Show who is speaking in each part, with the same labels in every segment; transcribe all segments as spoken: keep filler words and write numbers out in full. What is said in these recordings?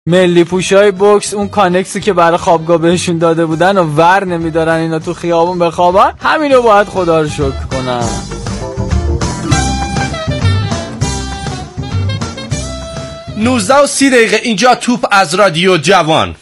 Speaker 1: ملی پوشای بوکس اون کانکسی که برای خوابگاه بهشون داده بودن و ور نمیدارن اینا تو خیابون بخوابن، همینو باید خدا رو شکر کنن.
Speaker 2: نوزده و سی دقیقه اینجا توپ از رادیو جوان.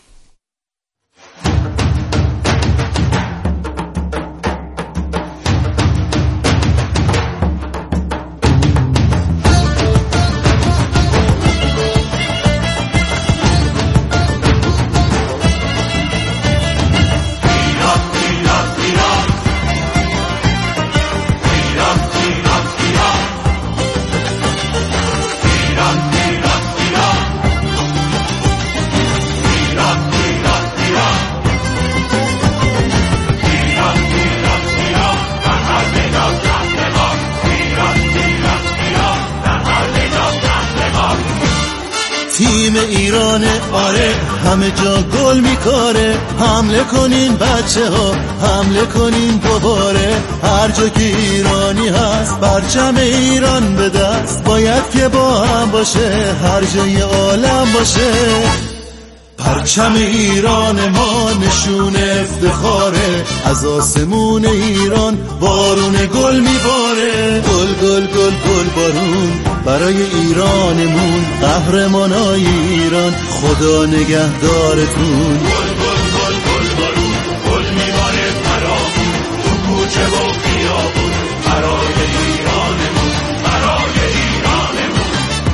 Speaker 3: تیم ایران آره همه جا گل میکاره، حمله کنین بچه ها حمله کنین دوباره، هر جا که ایرانی هست پرچم ایران به دست، باید که با هم باشه هر جای عالم باشه، پرچم ایران ما نشون افتخاره، از آسمون ایران بارون گل میباره، گل گل گل گل بارون برای ایرانمون، قهرمانای ایران خدا نگهدارتون، گل گل گل گل بارون گل میباره برامون، تو کوچه و خیابون برای ایرانمون، برای ایرانمون.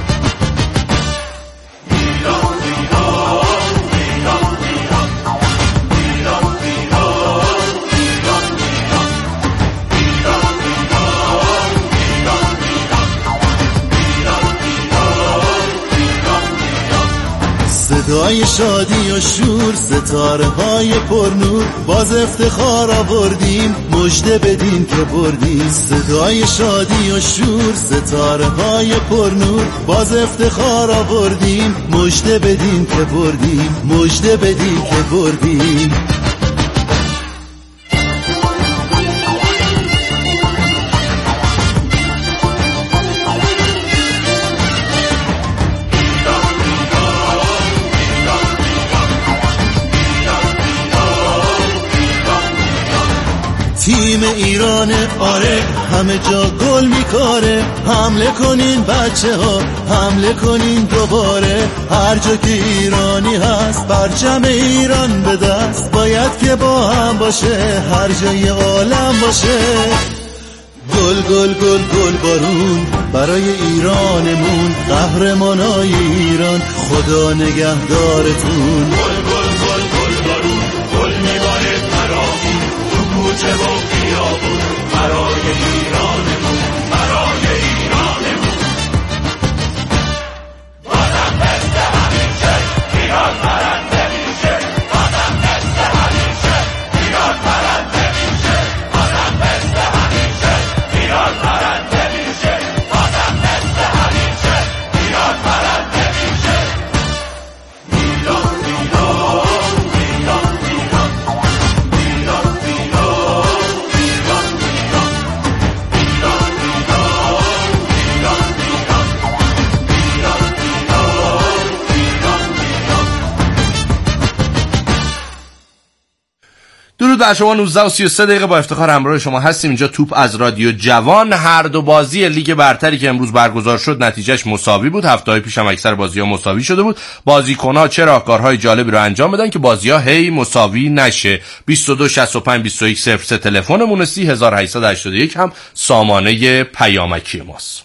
Speaker 3: ایران ایران ایران ایران ایران ایران صدای شادی و شور، ستاره های پرنور، باز افتخار آوردیم مژده بدین که بردیم، صدای شادی و شور، ستاره های پرنور، باز افتخار آوردیم مژده بدین که بردیم، مژده بدین که بردیم. تیم ایران آره همه جا گل میکاره، حمله کنین بچه ها حمله کنین دوباره، هر جا که ایرانی هست پرچم ایران به دست، باید که با هم باشه هر جای عالم باشه، گل گل گل گل بارون برای ایرانمون، قهرمانای ایران خدا نگهدارتون، گل گل گل گل بارون گل میباره برامون، تو کوچه و خیابون برای ایرانمون، برای ایرانمون. بازم مثل همیشه ایران برنده میشه، بازم مثل همیشه ایران برنده میشه، بازم مثل همیشه ایران برنده میشه، بازم مثل همیشه ایران برنده میشه. ایران ایران ایران ایران ایران
Speaker 2: درود بر شما. نوزده و سی و سه دقیقه با افتخار همراه شما هستیم. اینجا توپ از رادیو جوان. هر دو بازی لیگ برتری که امروز برگزار شد نتیجهش مساوی بود. هفته‌های پیش هم اکثر بازی‌ها مساوی شده بود. بازیکن‌ها چه راهکارهای جالبی رو انجام بدن که بازی‌ها هی مساوی نشه. بیست و دو شصت و پنج بیست و یک صفر سه تلفنمون، سی هزار و هشتصد و هشتاد و یک هم سامانه پیامکی ماست.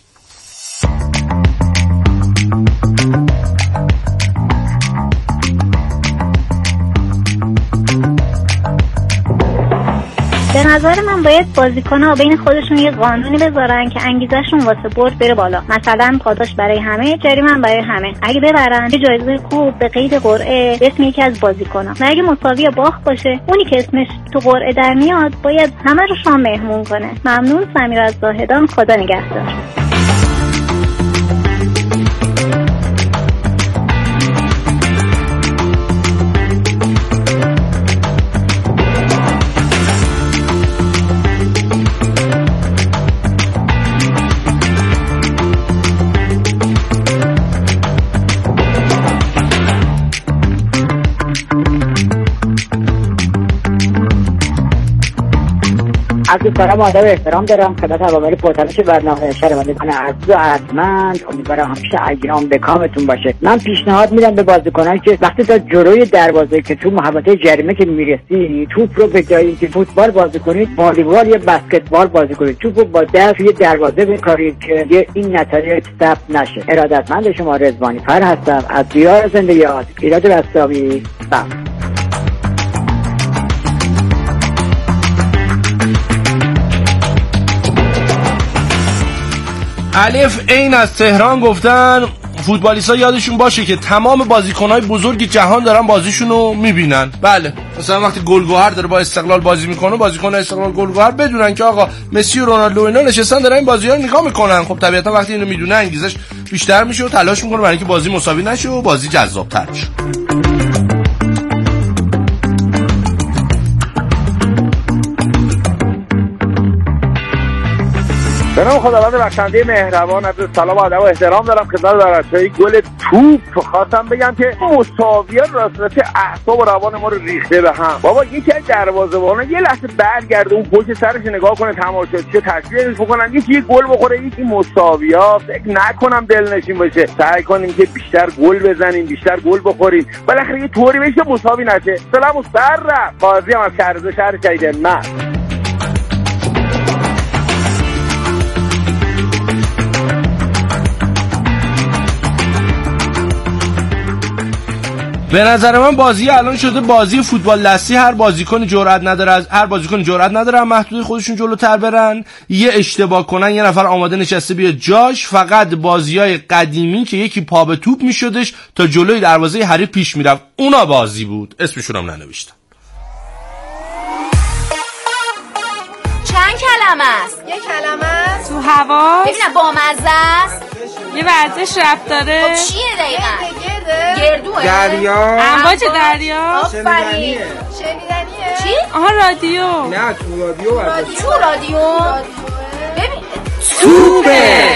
Speaker 4: به نظر من باید بازیکن‌ها بین خودشون یه قانونی بذارن که انگیزشون واسه برد بره بالا. مثلا پاداش برای همه، جریمه برای همه. اگه ببرن یه جایزه خوب به قید قرعه اسم یکی از بازیکن‌ها. و اگه مساوی یا باخت باشه، اونی که اسمش تو قرعه در میاد باید همه رو شام مهمون کنه. ممنون. سمیر از زاهدان. خدا نگهدار.
Speaker 5: عرض سلام و ادب و احترام دارم خدمت عوامل پرتلاش برنامه شنوندگان عزیز و ارجمند. امیدوارم همیشه ایام به کامتون باشه. من پیشنهاد میدم به بازیکنان که وقتی تا جلوی دروازه که تو محوطه جریمه که میرسی توپ رو به جای اینکه فوتبال بازی کنید والیبال یا بسکتبال بازی کنید، توپ رو با دست روی دروازه بکارید که این نتایج ثبت نشه. ارادتمند شما رضوانی فر هستم از دیار زنده یاد ایراد رستاوی. بله
Speaker 2: الف این از تهران گفتن فوتبالیست‌ها یادشون باشه که تمام بازیکن‌های بزرگ جهان دارن بازیشون رو میبینن. بله مثلا وقتی گلگهر داره با استقلال بازی میکنه، بازیکن استقلال گلگهر بدونن که آقا مسی و رونالدو اینا نشستن دارن این بازی‌ها رو نگاه میکنن. خب طبیعتا وقتی اینو میدونه انگیزش بیشتر میشه و تلاش میکنه برای اینکه بازی مساوی نشه و بازی جذاب‌تر بشه.
Speaker 6: به نام خداوند بخشنده مهربان، عرض سلام و ادب و احترام دارم خدمت دارنده گل توپ. خواستم بگم که مساویات راست اعصاب و روان ما رو ریخته به هم. بابا یکی از دروازه‌بانا یه لحظه برگرده اون پشت سرش نگاه کنه تماشاچی تشویقش بکنن یکی یه گل بخوره، یکی مساویات. فکر نکنم دلنشین باشه. سعی کنیم که بیشتر گل بزنیم، بیشتر گل بخوریم، بالاخره یه طوری بشه مساوی نشه. سلام و سر رفت. قاضی هم از شهرزاد شهر شهید من.
Speaker 2: به نظر من بازی الان شده بازی فوتبال دستی. هر بازیکن جرئت نداره از هر بازیکن جرئت نداره محدود خودشون جلوتر برن، یه اشتباه کنن یه نفر آماده نشسته بیاد جاش. فقط بازیای قدیمی که یکی پا به توپ میشدش تا جلوی دروازه حریف پیش میرفت اونا بازی بود. اسمشون هم ننوشتم.
Speaker 7: چند کلمه است؟
Speaker 8: یه کلمه است
Speaker 7: تو هوا. ببینم با مزه است.
Speaker 8: یه ورزش رفت داره.
Speaker 7: خب چیه دقیقا؟ گرده گردوه
Speaker 8: دریا امواج دریا.
Speaker 7: آفرین.
Speaker 8: شنیدنیه.
Speaker 7: چی؟
Speaker 8: آها رادیو.
Speaker 9: نه تو رادیو
Speaker 7: رادیو تو رادیو ببین
Speaker 9: توپه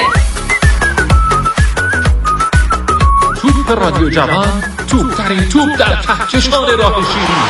Speaker 10: توپ رادیو جوان، توپ ترین توپ در کهکشان راه شیری.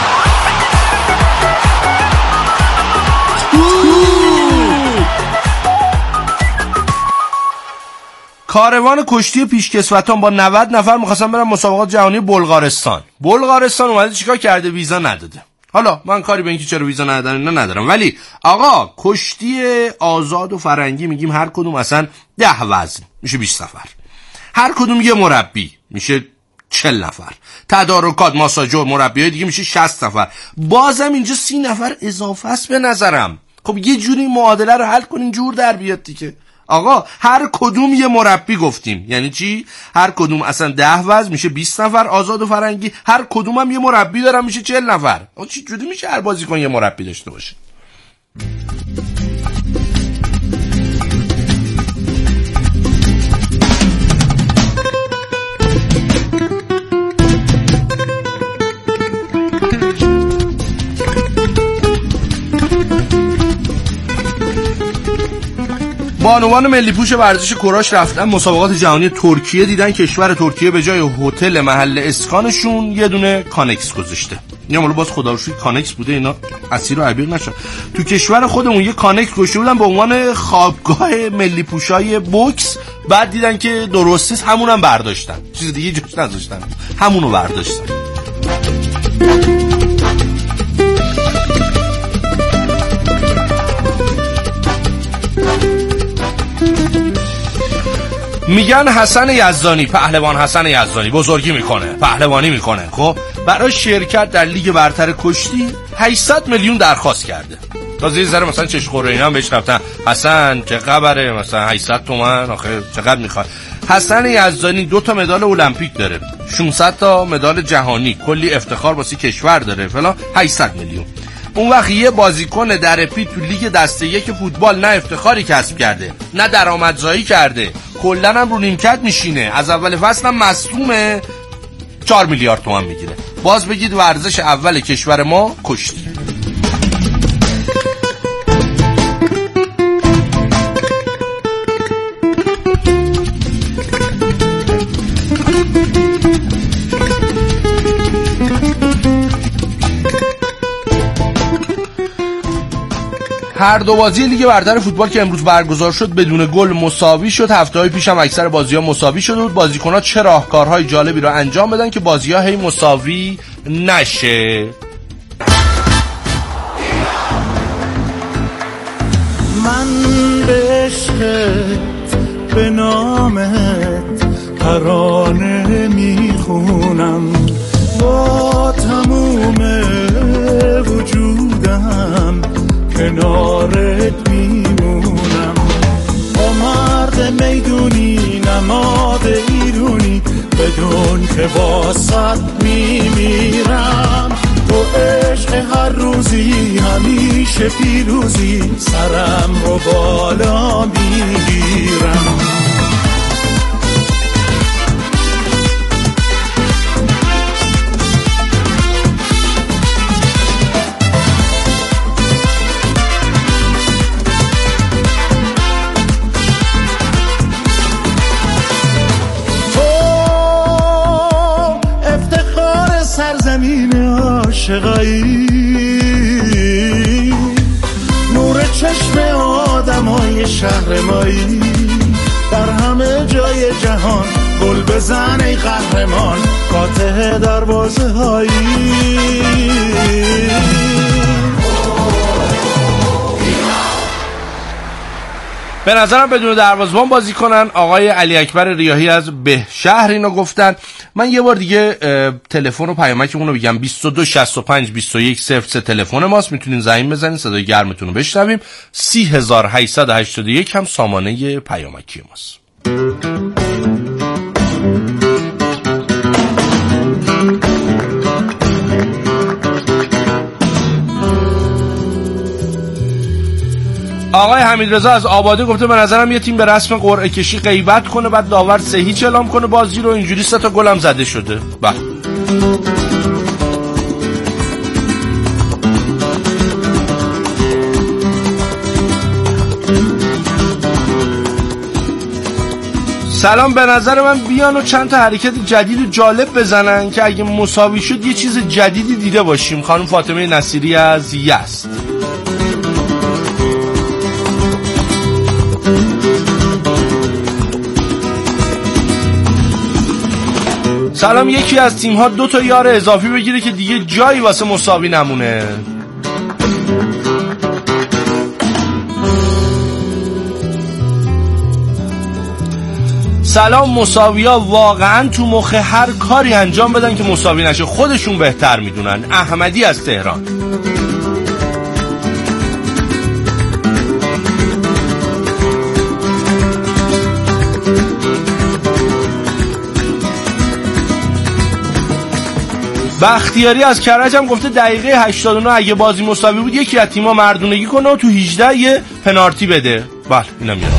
Speaker 2: کاروان کشتی پیشکسوتان با نود نفر می‌خواستن برن مسابقات جهانی بلغارستان. بلغارستان اومده چیکار کرده؟ ویزا نداده. حالا من کاری به اینکه چرا ویزا ندادن اینا ندارم، ولی آقا کشتی آزاد و فرنگی میگیم هر کدوم اصلا ده وزن میشه بیست نفر، هر کدوم یه مربی میشه چهل نفر، تدارکات ماساژور مربیای دیگه میشه شصت نفر، بازم اینجا سی نفر اضافه است به نظرم. خب یه جوری معادله رو حل کنین جور در بیاد دیگه. آقا هر کدوم یه مربی گفتیم یعنی چی؟ هر کدوم اصلا ده وزن میشه بیست نفر آزاد و فرنگی، هر کدوم هم یه مربی دارن میشه چهل نفر. آقا چی جوری میشه هر بازیکن یه مربی داشته باشه؟ بانوان ملی پوش ورزش کراش رفتن مسابقات جهانی ترکیه، دیدن کشور ترکیه به جای هتل محل اسکانشون یه دونه کانکس گذاشته. یا مولو باز خدا رو شکر کانکس بوده اینا اسیر و عبیر نشن. تو کشور خودمون یه کانکس گذاشته بودن به عنوان خوابگاه ملی پوشای بوکس، بعد دیدن که درست نیست همونم برداشتن، چیز دیگه جوش نذاشتن، همونو برداشتن. میگن حسن یزدانی، پهلوان حسن یزدانی بزرگی میکنه، پهلوانی میکنه، خب برای شرکت در لیگ برتر کشتی هشتصد میلیون درخواست کرده. تازه یه ذره مثلا چشخوره اینا هم بهش رفتن حسن چه خبره مثلا هشتصد تومن آخه چقدر میخواد. حسن یزدانی دو تا مدال المپیک داره، ششصد تا مدال جهانی، کلی افتخار واسه کشور داره فلان، هشتصد میلیون. اون وقت یه بازیکن در پی تو لیگ دسته یک فوتبال نه افتخاری کسب کرده نه درآمدزایی کرده، کلا هم رو نیمکت میشینه، از اول فصل هم مصدومه، چهار میلیارد تومان میگیره. باز بگید ورزش اول کشور ما کشتی. هر دو بازی لیگ برتر فوتبال که امروز برگزار شد بدون گل مساوی شد. هفته‌های پیش هم اکثر بازی‌ها مساوی شده بود. بازیکن‌ها چه راهکارهای جالبی را انجام بدن که بازی‌ها هی مساوی نشه.
Speaker 3: من به عشقت به نامت ترانه میخونم، با تموم وجودم کنارت میمونم. با مرد میدونی نماد ایرونی، بدون که واسط میمیرم. تو عشق هر روزی همیشه پیروزی، سرم رو بالا میگیرم. عاشقایی نور چشم آدمای شهر مایی، در همه جای جهان گل بزن ای قهرمان، فاتح دروازه هایی.
Speaker 2: به نظرم بدون دروازه‌بان بازی کنن. آقای علی اکبر ریاحی از بهشهر اینو گفتن. من یه بار دیگه تلفن و پیامکمون رو بگم: بیست و دو شصت و پنج بیست و یک صفر سه تلفن ماست، میتونین زنگ بزنین صدای گرمتون رو بشنویم. سی هزار و هشتصد و هشتاد و یک هم سامانه پیامکی ماست. آقای حمیدرضا از آباده گفته به نظرم یه تیم به رسم قرعه کشی غیبت کنه، بعد داور سه هیچ اعلام کنه بازی رو، اینجوری سه تا گلم زده شده. بله. سلام، به نظر من بیان و چند تا حرکت جدید و جالب بزنن که اگه مساوی شد یه چیز جدیدی دیده باشیم. خانم فاطمه نصیری از یزد. سلام، یکی از تیم‌ها دو تا یار اضافی بگیره که دیگه جایی واسه مساوی نمونه. سلام، مساوی‌ها واقعاً تو مخ هر کاری انجام بدن که مساوی نشه، خودشون بهتر میدونن. احمدی از تهران. بختیاری از کرج هم گفته دقیقه هشتاد و نه اگه بازی مساوی بود یکی از تیم‌ها مردونگی کنه و تو هجده یه پنالتی بده. بله اینم میاد.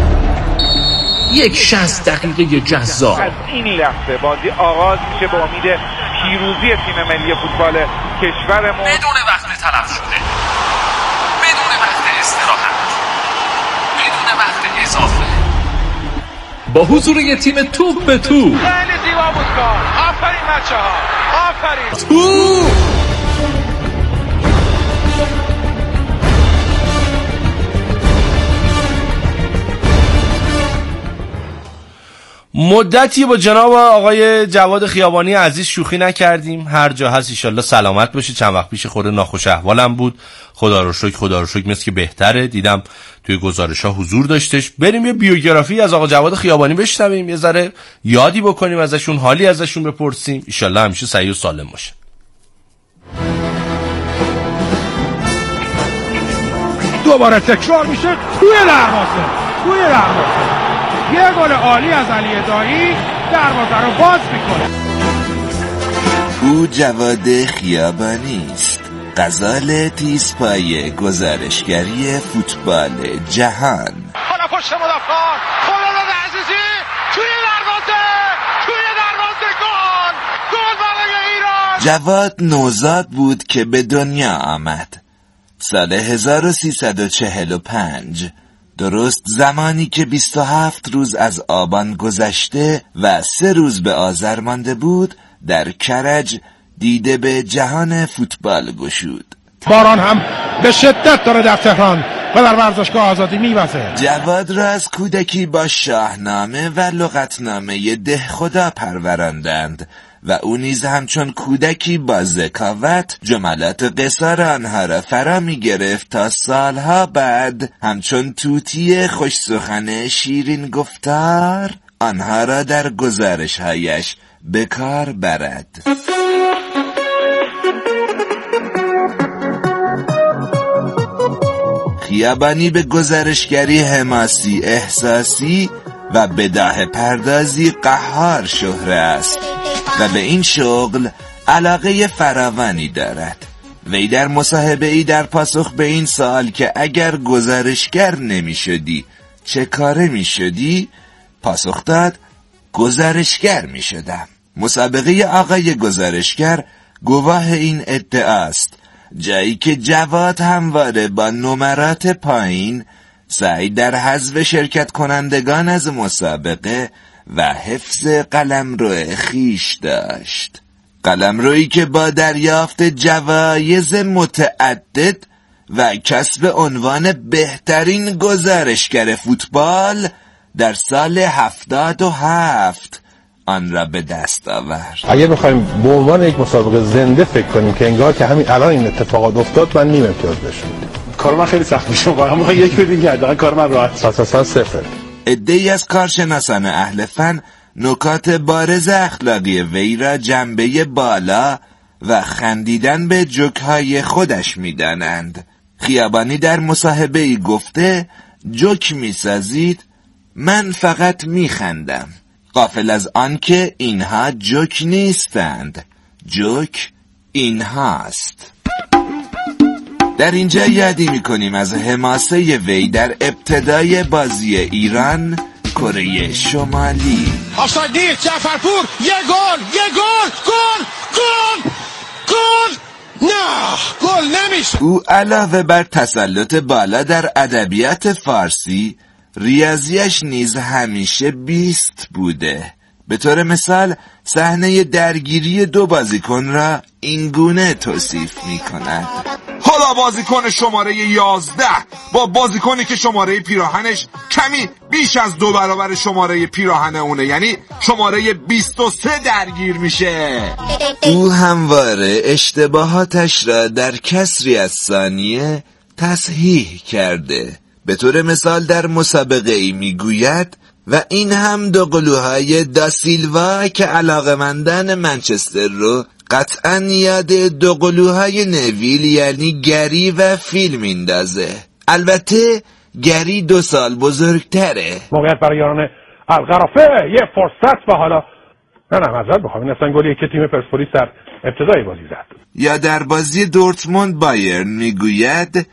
Speaker 10: یک شصت دقیقه جذاب.
Speaker 6: از این لحظه بازی آغاز میشه با امید پیروزی تیم ملی فوتبال کشورمون.
Speaker 10: بدون وقت تلف شده، بدون وقت استراحت، بدون وقت اضافه، با حضور یه تیم توپ به توپ.
Speaker 6: خیلی زیبا بود کار. آفرین بچه‌ها، آفرین.
Speaker 10: توپ
Speaker 2: مدتی با جناب آقای جواد خیابانی عزیز شوخی نکردیم. هر جا هست ایشالله سلامت باشید. چند وقت پیش خورده ناخوش احوالم بود، خدا رو شکر خدا رو شکر مثل که بهتره. دیدم توی گزارش‌ها حضور داشتش. بریم یه بیوگرافی از آقا جواد خیابانی بشنویم، یه ذره یادی بکنیم ازشون، حالی ازشون بپرسیم. ایشالله همیشه صحیح و سالم باشه.
Speaker 11: دوباره تکرار میشه توی دروازه، توی دروازه یه گل عالی از علی دایی دروازه رو باز میکنه.
Speaker 12: او جواد خیابانی است، غزال تیزپای گزارشگری فوتبال جهان.
Speaker 6: حالا پشت مدافعان خلال عزیزی توی دروازه، توی دروازه گل، گل برای ایران.
Speaker 12: جواد نوزاد بود که به دنیا آمد سال هزار و سیصد و چهل و پنج، درست زمانی که بیست و هفت روز از آبان گذشته و سه روز به آذر مانده بود، در کرج دیده به جهان فوتبال گشود.
Speaker 11: باران هم به شدت داره در تهران و در ورزشگاه آزادی میوزه.
Speaker 12: جواد را از کودکی با شاهنامه و لغتنامه دهخدا پروراندند و او نیز همچون کودکی با ذکاوت جملات قصار آنها را فرا می گرفت تا سالها بعد همچون توتی خوش سخن شیرین گفتار آنها را در گزارش‌هایش به کار برد. خیابانی به گزارشگری حماسی احساسی و بداهه پردازی قهار شهره است و به این شغل علاقه فراوانی دارد. وی در مصاحبه ای در پاسخ به این سوال که اگر گزارشگر نمی شدی چه کاره می شدی پاسخ داد گزارشگر می شدم. مسابقه آقای گزارشگر گواه این ادعاست، جایی که جواد همواره با نمرات پایین سعی در حذف شرکت کنندگان از مسابقه و حفظ قلمرو خیش داشت. قلمرویی که با دریافت جوایز متعدد و کسب عنوان بهترین گزارشگر فوتبال در سال هفتاد و هفت آن را به دست آورد.
Speaker 11: اگر بخوایم به عنوان یک مسابقه زنده فکر کنیم که انگار که همین الان این اتفاقات افتاد، من نیم امتیاز بهشون میدم. کار من خیلی سخت میشه، واقعا میخوام یک بدین که حداقل کار من راحت اساسا صفر.
Speaker 12: عده‌ای از کارشناسان اهل فن نکات بارز اخلاقی وی را جنبه بالا و خندیدن به جوک‌های خودش می‌دانند. خیابانی در مصاحبه‌ای گفته جوک می‌سازید، من فقط می‌خندم، غافل از آن که اینها جوک نیستند، جوک اینهاست. در اینجا یادی می‌کنیم از حماسه وی در ابتدای بازی ایران کره شمالی.
Speaker 11: آفساید نیست، جعفرپور، یه گل، یه گل، گل، گل، گل، نه، گل نمیشه.
Speaker 12: او علاوه بر تسلط بالا در ادبیات فارسی، ریاضیش نیز همیشه بیست بوده. به طور مثال صحنه درگیری دو بازیکن را اینگونه توصیف می کند:
Speaker 13: حالا بازیکن شماره یازده با بازیکنی که شماره پیراهنش کمی بیش از دو برابر شماره پیراهن اونه، یعنی شماره بیست و سه درگیر میشه.
Speaker 12: او همواره اشتباهاتش را در کسری از ثانیه تصحیح کرده. به طور مثال در مسابقه ای میگوید و این هم دو قلوهای دا سیلوا که علاقمندان منچستر رو قطعا یاد دو قلوهای نویل یعنی گری و فیل میندازه. البته گری دو سال بزرگتره.
Speaker 11: موقعیت برای یاران القرافه، یه فرصت و حالا نه نه معذرت بخوام، این اصلا گلیه که تیم پرسپولیس در ابتدای بازی زد.
Speaker 12: یا در بازی دورتموند بایرن میگوید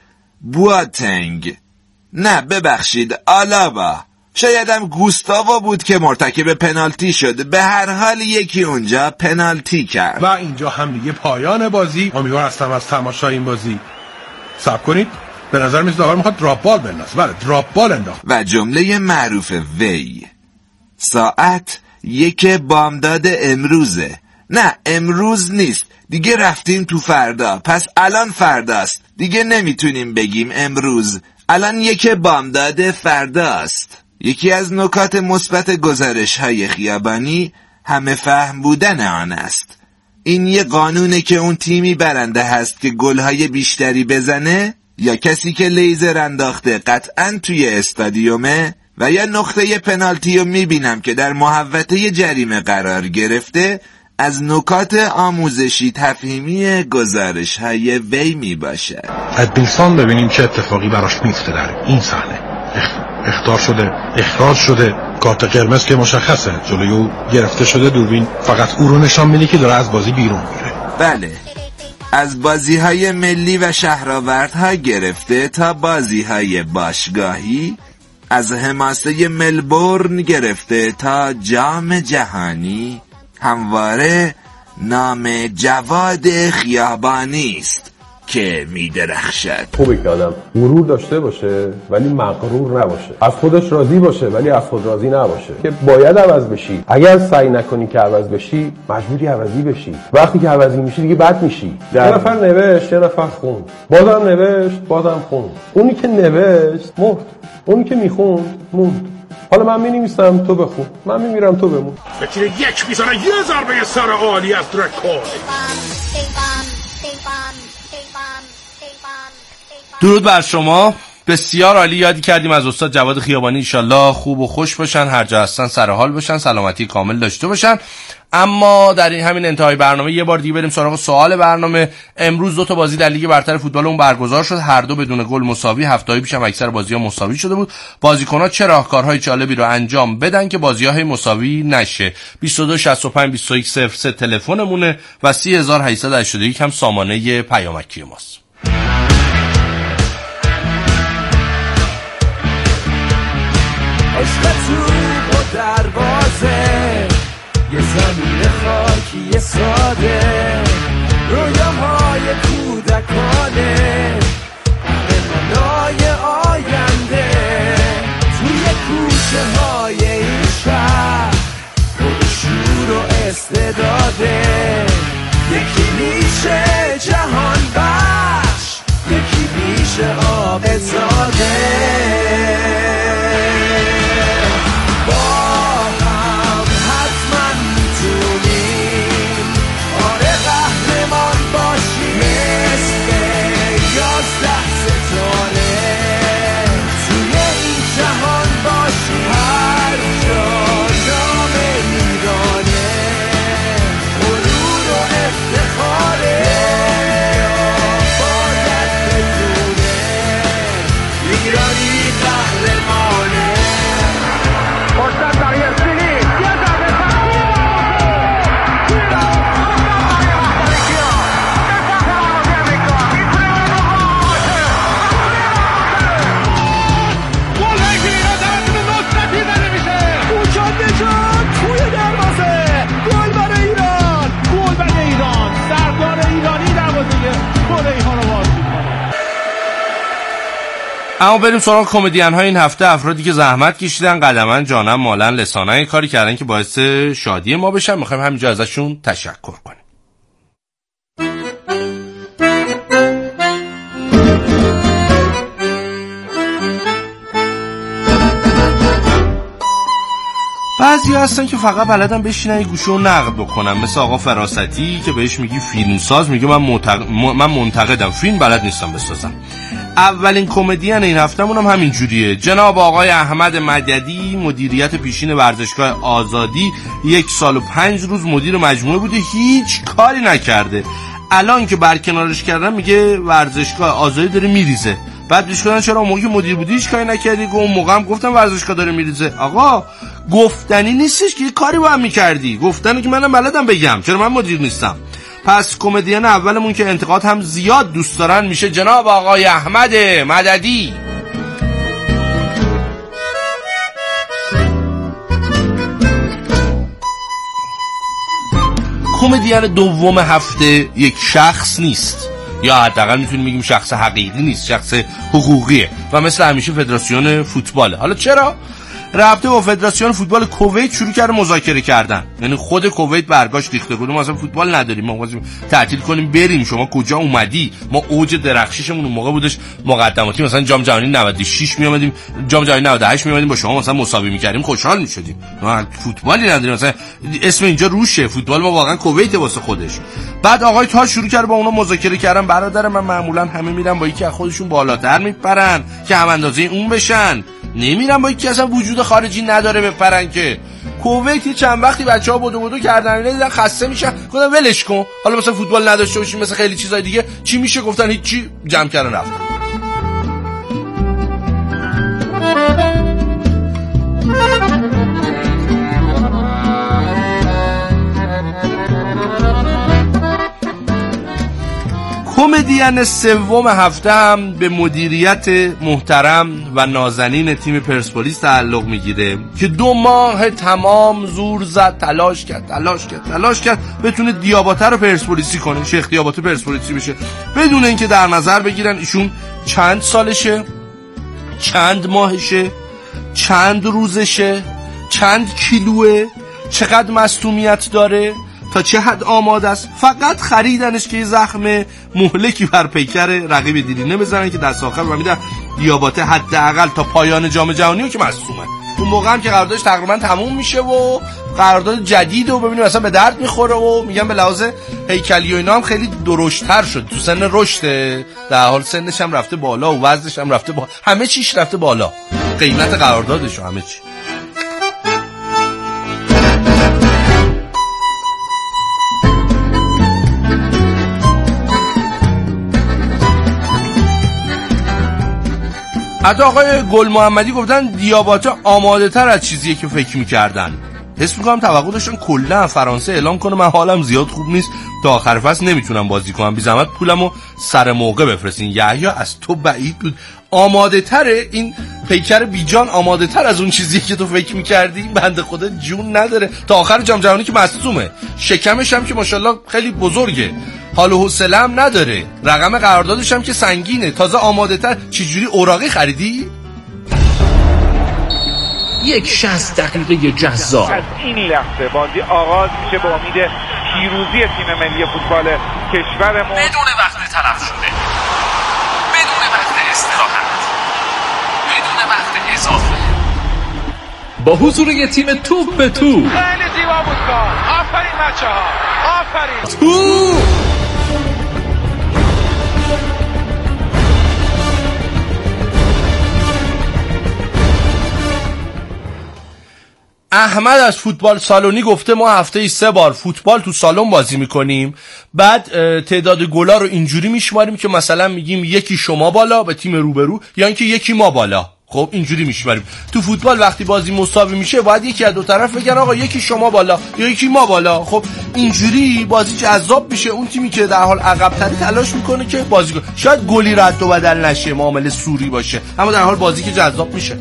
Speaker 12: بواتنگ، نه ببخشید آلابا، شایدم گوستاوا بود که مرتکب پنالتی شد. به هر حال یکی اونجا پنالتی کرد.
Speaker 11: و اینجا هم دیگه پایان بازی. امیدوار هستم از تماشای این بازی صبر کنید. به نظر میاد داور میخواد دراپ بال بندازه. بله دراپ بال انداخت.
Speaker 12: و جمله معروف وی ساعت یک بامداد امروزه. نه امروز نیست دیگه، رفتیم تو فردا، پس الان فرداست دیگه، نمیتونیم بگیم امروز، الان یک بامداد فرداست. یکی از نکات مثبت گزارش‌های خیابانی همه فهم بودن آن است. این یه قانونه که اون تیمی برنده هست که گل‌های بیشتری بزنه یا کسی که لیزر انداخته قطعاً توی استادیومه، و یا نقطه پنالتی رو میبینم که در محوطه جریمه قرار گرفته، از نکات آموزشی تفهیمی گزارش‌های وی میباشد.
Speaker 11: ادمینسون ببینیم چه اتفاقی براش میفته در این صحنه. اخطار شده، اخراج شده، کارت قرمز که مشخصه جلوی او گرفته شده، دوربین فقط او رو نشان میده که داره از بازی بیرون میره.
Speaker 12: بله، از بازی‌های ملی و شهرآوردها گرفته تا بازی‌های باشگاهی، از حماسه ملبورن گرفته تا جام جهانی، همواره نام جواد خیابانی است که میدرخشد.
Speaker 14: خوبه که آدم غرور داشته باشه ولی مغرور نباشه، از خودش راضی باشه ولی از خود راضی نباشه که باید عوض بشی. اگر سعی نکنی که عوض بشی مجبوری عوضی بشی. وقتی که عوضی میشی دیگه بد میشی. یه نفر نوشت، یه نفر خوند، بازم نوشت، بازم خوند. اونی که نوشت مرد، اونی که میخوند موند. حالا من می‌نویسم تو بخون، من میمیرم تو بمون.
Speaker 11: به تیر یک میزنه یه ضربه سر عالی از درکوی.
Speaker 2: درود بر شما. بسیار عالی یادی کردیم از استاد جواد خیابانی. انشالله خوب و خوش باشن، هر جا هستن سر حال باشن، سلامتی کامل داشته باشن. اما در این همین انتهای برنامه یه بار دیگه بریم سراغ سوال برنامه. امروز دو تا بازی در لیگ برتر فوتبال اون برگزار شد، هر دو بدون گل مساوی. هفته‌ای پیش هم اکثر بازی‌ها مساوی شده بود. بازیکن‌ها چه راهکارهای جالبی رو انجام بدن که بازی‌ها مساوی نشه؟ بیست و دو شصت و پنج بیست و یک صفر سه تلفنمونه و سی هزار و هشتصد و هشتاد و یک هم سامانه پیامکی ماست.
Speaker 15: عشق تو با دروازه یه زمین خاکی ساده، رویاهای کودکانه، قهرمانای آینده، توی کوچه های این شهر پر شور و استعداده. یکی میشه جهان بخش، یکی میشه عابدزاده.
Speaker 2: اما بریم سراغ کمدین های این هفته. افرادی که زحمت کشیدن، قدما جانم مالن لسانه کاری کردن که باعث شادی ما بشن. میخوایم همینجا ازشون تشکر کنیم. بعضی هستن که فقط بلدن بشینن یه گوشه و نقد بکنن، مثل آقا فراستی که بهش میگی فیلمساز، میگه من معتقد من منتقدم، فیلم بلد نیستم بسازم. اولین کمدین این هفتهمون هم همین جوریه. جناب آقای احمد مددی، مدیریت پیشین ورزشگاه آزادی، یک سال و پنج روز مدیر مجموعه بوده، هیچ کاری نکرده. الان که برکنارش کردن میگه ورزشگاه آزادی داره میریزه. بعد بهش گفتن چرا موقعی مدیر بودی هیچ کاری نکردی؟ گفت اون موقع هم گفتم ورزشگاه داره میریزه. آقا گفتنی نیستش که یه کاری با هم میکردی، گفتن که منم بلدم بگم، چرا من مدیر نیستم؟ پس کمدین اولمون که انتقاد هم زیاد دوست دارن میشه جناب آقای احمد مددی. کمدین دوم هفته یک شخص نیست، یا حداقل میتونیم بگیم شخص حقیقی نیست، شخص حقوقیه و مثل همیشه فدراسیون فوتباله. حالا چرا؟ رابطه با فدراسیون فوتبال کویت شروع کرده مذاکره کردن. یعنی خود کویت برگاشت ریخته گفت ما اصلا فوتبال نداریم، ما می‌خوایم تعطیل کنیم بریم، شما کجا اومدی؟ ما اوج درخششمون اون موقع بودش مقدماتی مثلا جام جهانی نود و شش می اومدیم، جام جهانی نود و هشت می اومدیم با شما مثلا مساوی می‌کردیم، خوشحال می‌شدیم. ما فوتبالی نداریم، مثلا اسم اینجا روشه، فوتبال ما واقعا کویت واسه خودش. بعد آقای تاج شروع کرد با اونا مذاکره کردن. برادر من معمولا همه میرن با یکی از خودشون بالاتر میپرن که هم اندازه اون بشن، نمیرن با یکی اصلا وجود خارجی نداره بپرن. که کویت چند وقتی بچه‌ها بدو بدو کردن دیدن خسته میشن، گفتن ولش کن، حالا مثلا فوتبال نداشته باشیم مثلا خیلی چیزای دیگه چی میشه؟ گفتن هیچی، جمع کردن رفتن. کمدین سوم هفته هم به مدیریت محترم و نازنین تیم پرسپولیس تعلق میگیره که دو ماه تمام زور زد، تلاش کرد تلاش کرد تلاش کرد بتونه دیاباته رو پرسپولیسی کنه، شیخ دیاباته پرسپولیسی بشه، بدون اینکه در نظر بگیرن ایشون چند سالشه، چند ماهشه، چند روزشه، چند کیلوه، چقدر مصدومیت داره، تا چه حد آماده است. فقط خریدنش که یه زخم مهلکی بر پیکر رقیب دیرینه بزنن که دست آخر فهمیدن دیاباته حداقل تا پایان جام جهانی که مصدومه. اون موقع هم که قراردادش تقریبا تموم میشه و قرارداد جدید و ببینیم اصلا به درد میخوره و میگن به لحاظ هیکلی و اینا هم خیلی درشت‌تر شد، تو سن رشده، در حال سنش هم رفته بالا و وزنش هم رفته بالا، همه چیش رفته بالا، قیمت قراردادش و همه چی. حتی آقای گل محمدی گفتن دیاباته آماده تر از چیزیه که فکر میکردن. حس میکنم توقع داشتن کلا فرانسه اعلام کنه من حالم زیاد خوب نیست، تا آخر فصل نمیتونم بازی کنم، بی زحمت پولمو سر موقع بفرستین. یحیی از تو بعید بود. آماده تره این پیکر بیجان، آماده تر از اون چیزی که تو فکر میکردی. بنده خدا جون نداره تا آخر جام جهانی که مصدومه، شکمش هم که ماشاءالله خیلی بزرگه، حال و حوصله هم نداره، رقم قراردادش هم که سنگینه، تازه آماده تر. چجوری اوراقی خریدی؟
Speaker 10: یک شصت دقیقه جذاب.
Speaker 6: از این لحظه بازی آغاز میشه با امید پیروزی تیم ملی فوتبال کشورمون
Speaker 10: بدون وقت تلف شده، بدون وقت استراحت، بدون وقت اضافه، با حضور یه تیم توپ به توپ.
Speaker 6: خیلی زیبا بود کار. آفرین بچه‌ها، آفرین.
Speaker 10: توپ
Speaker 2: احمد از فوتبال سالونی گفته ما هفته‌ای سه بار فوتبال تو سالن بازی میکنیم، بعد تعداد گلا رو اینجوری میشماریم که مثلا میگیم یکی شما بالا به تیم روبرو یا اینکه یکی ما بالا. خب اینجوری میشماریم. تو فوتبال وقتی بازی مساوی میشه باید یکی از دو طرف بگن آقا یکی شما بالا یا یکی ما بالا. خب اینجوری بازی جذاب میشه. اون تیمی که در حال عقب تری تلاش میکنه که بازی کنه، شاید گلی رد و بدل نشه، معامله سوری باشه، اما در حال بازی که جذاب میشه.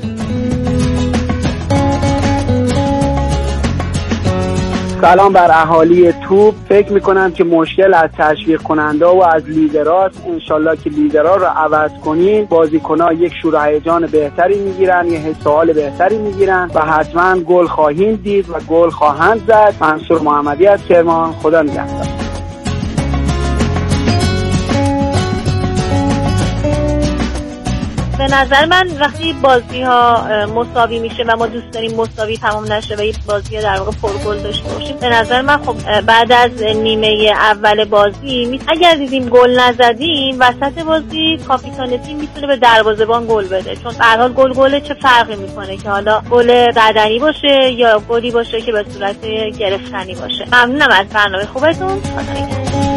Speaker 16: سلام بر اهالی توپ. فکر میکنم که مشکل از تشویق کننده و از لیدراست. انشالله که لیدرها رو عوض کنین، بازیکن‌ها یک شور و هیجان بهتری میگیرن، یه حس و حال بهتری میگیرن و حتما گل خواهیم دید و گل خواهند زد. منصور محمدی از کرمان. خدا نگهدار.
Speaker 4: به نظر من وقتی بازی ها مساوی میشه و ما دوست داریم مساوی تمام نشه و یه بازی در واقع پرگل داشته باشیم، به نظر من خب بعد از نیمه اول بازی اگر دیدیم گل نزدیم، وسط بازی کاپیتان تیم میتونه به دروازه‌بان گل بده، چون به هر حال گل گل چه فرقی میکنه که حالا گل بدنی باشه یا گلی باشه که به صورت گرفتنی باشه. ممنونم از برنامه خوبتون. خدا نگهدار.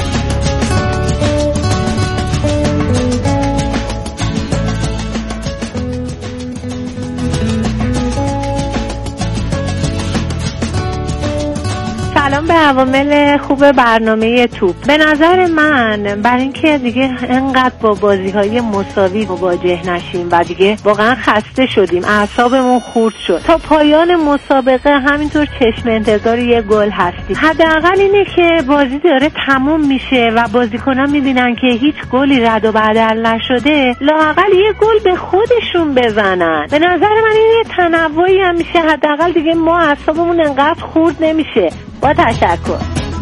Speaker 4: سلام به عوامل خوب برنامه توپ. به نظر من برای اینکه دیگه انقدر با بازی‌های مساوی مواجه نشیم و دیگه واقعا خسته شدیم، اعصابمون خورد شد، تا پایان مسابقه همینطور چشم انتظار یه گل هستیم. حداقل اینه که بازی داره تموم میشه و بازیکن‌ها می‌بینن که هیچ گلی رد و بدل نشده، لااقل یه گل به خودشون بزنن. به نظر من این یه تنوعی هم میشه، حداقل دیگه ما اعصابمون انقدر خورد نمیشه. با تشکر.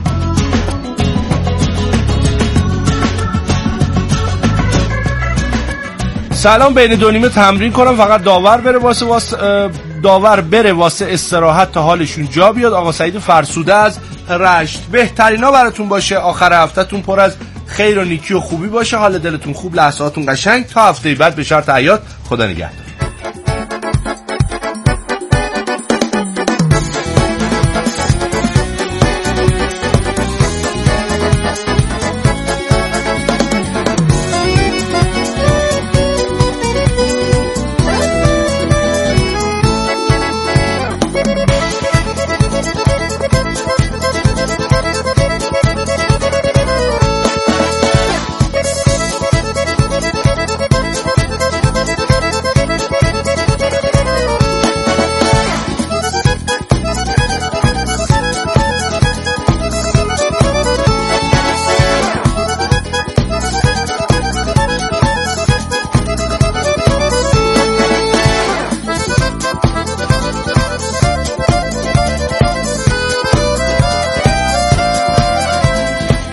Speaker 2: سلام، بین دو نیمه تمرین کنم فقط داور بره واسه واسه داور بره واسه استراحت تا حالشون جا بیاد. آقا سعید فرسوده از رشت. بهترینا براتون باشه، آخر هفتهتون پر از خیر و نیکی و خوبی باشه، حال دلتون خوب، لحظاتون قشنگ. تا هفته بعد به شرط حیات. خدا نگهدار.